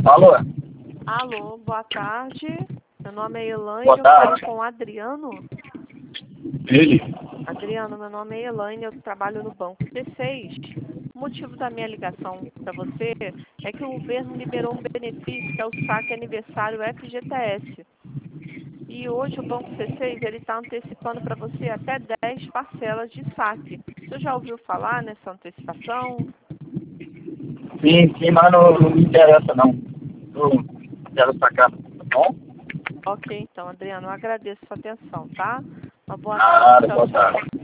Alô? Alô, boa tarde. Meu nome é Elaine, Boa eu tarde. falo com o Adriano. Ele? Adriano, meu nome é Elaine, eu trabalho no Banco C6. O motivo da minha ligação para você é que o governo liberou um benefício que é o saque aniversário FGTS. E hoje o Banco C6 está antecipando para você até 10 parcelas de saque. Você já ouviu falar nessa antecipação? Sim, mas não me interessa não. Não quero sacar, tá bom? Ok, então, Adriano, eu agradeço a sua atenção, tá? Uma boa tarde. Nada, Tchau, boa tchau. tarde.